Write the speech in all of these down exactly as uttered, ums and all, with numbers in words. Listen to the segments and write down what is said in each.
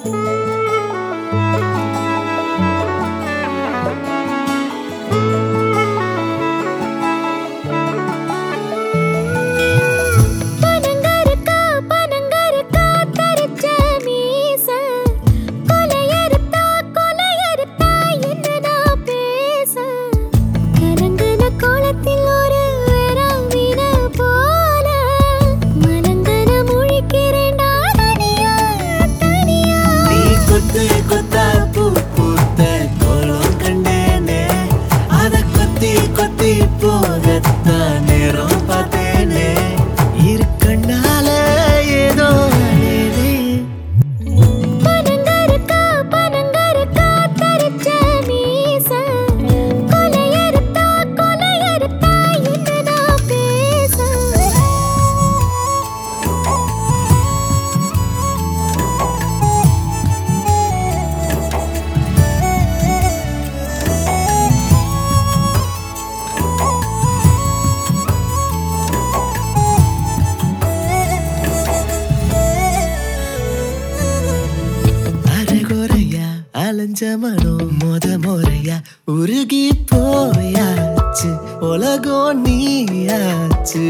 அலஞ்சமனோ மொத முறையா உருகி போயாச்சு உலகம் நீயாச்சு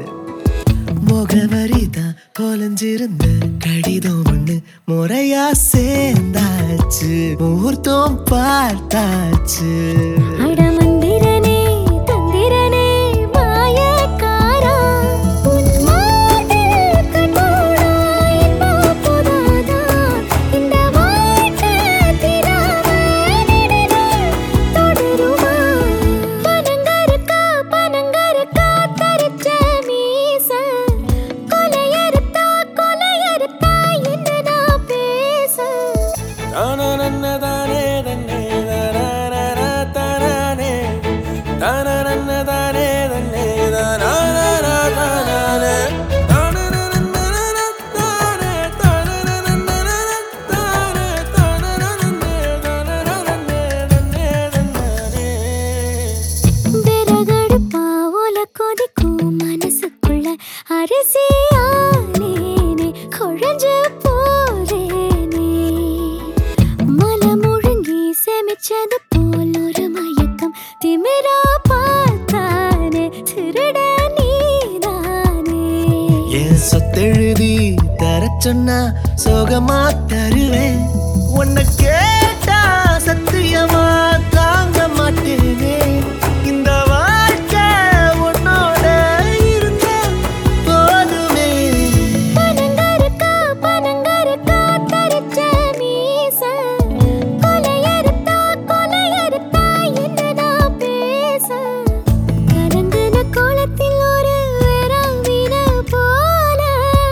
முகவரிதான் கொலைஞ்சிருந்த கடிதம் ஒண்ணு முறையா சேர்ந்தாச்சு முகூர்த்தம் பார்த்தாச்சு சொத்தெழுதி தர சொன்னா சோகமா தருவேன் உன்னை கேட்டா சத்தியமா தாங்க மாட்டேனே இந்த வாழ்க்கை உன்னோட இருந்த போதுமே பனங்கருக்கா பனங்கருக்கா தரிச்ச மீச கொலையறுத்தா கொலையறுத்தா என்ன நான் பேச கரங்குன கோலத்தில் ஒரு வேறாவின போல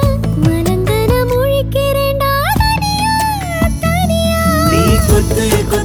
மலங்கன முழிக்கிறேன்டா தனியா தனியா நீ கொத்து